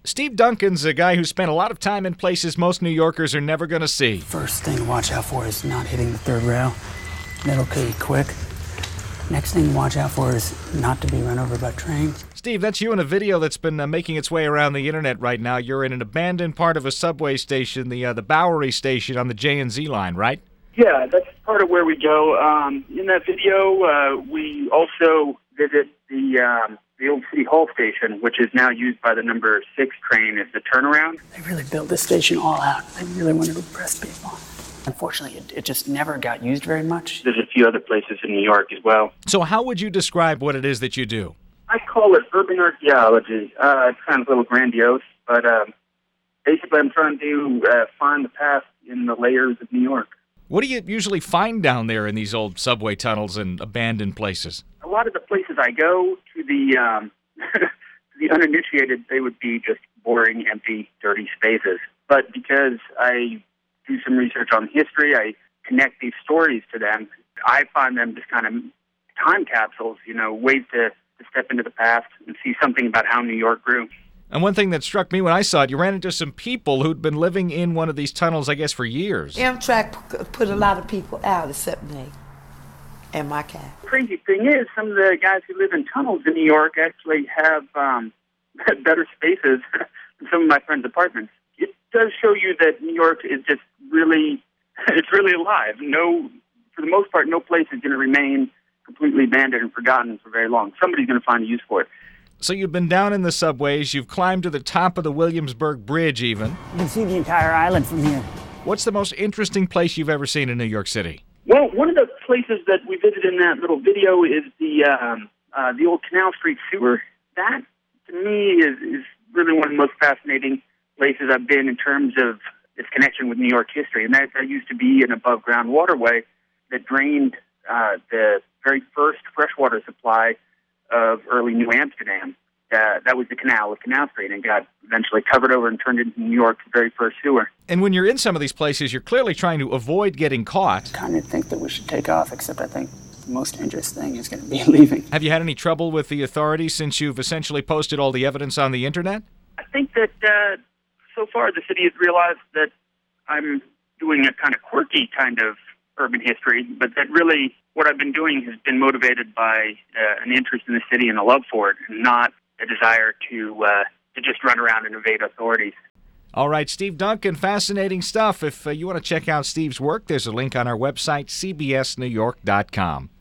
Steve Duncan's a guy who spent a lot of time in places most New Yorkers are never going to see. First thing to watch out for is not hitting the third rail. That'll kill you quick. Next thing to watch out for is not to be run over by trains. Steve, that's you in a video that's been making its way around the internet right now. You're in an abandoned part of a subway station, the Bowery station on the J&Z line, right? Yeah, that's part of where we go. In that video, we also visit the old City Hall station, which is now used by the number 6 train as the turnaround. They really built this station all out. They really wanted to impress people. Unfortunately, it just never got used very much. There's a few other places in New York as well. So how would you describe what it is that you do? I call it urban archaeology. It's kind of a little grandiose, but basically I'm trying to find the past in the layers of New York. What do you usually find down there in these old subway tunnels and abandoned places? A lot of the places I go, to the to the uninitiated, they would be just boring, empty, dirty spaces. But because I do some research on history, I connect these stories to them. I find them just kind of time capsules, ways to step into the past and see something about how New York grew. And one thing that struck me when I saw it, you ran into some people who'd been living in one of these tunnels, I guess, for years. Amtrak put a lot of people out except me and my cat. Crazy thing is, some of the guys who live in tunnels in New York actually have better spaces than some of my friends' apartments. It does show you that New York is just really, it's really alive. For the most part, no place is going to remain completely abandoned and forgotten for very long. Somebody's going to find a use for it. So you've been down in the subways, you've climbed to the top of the Williamsburg Bridge even. You can see the entire island from here. What's the most interesting place you've ever seen in New York City? Well, one of the places that we visited in that little video is the old Canal Street sewer. That, to me, is really one of the most fascinating places I've been in terms of its connection with New York history. And that used to be an above-ground waterway that drained the very first freshwater supply of early New Amsterdam. That was the Canal Street, and got eventually covered over and turned into New York's very first sewer. And when you're in some of these places, you're clearly trying to avoid getting caught. I kind of think that we should take off, except I think the most dangerous thing is going to be leaving. Have you had any trouble with the authorities since you've essentially posted all the evidence on the internet? I think that so far the city has realized that I'm doing a kind of quirky kind of urban history, but that really what I've been doing has been motivated by an interest in the city and a love for it, and not a desire to just run around and evade authorities. All right, Steve Duncan, fascinating stuff. If you want to check out Steve's work, there's a link on our website, cbsnewyork.com.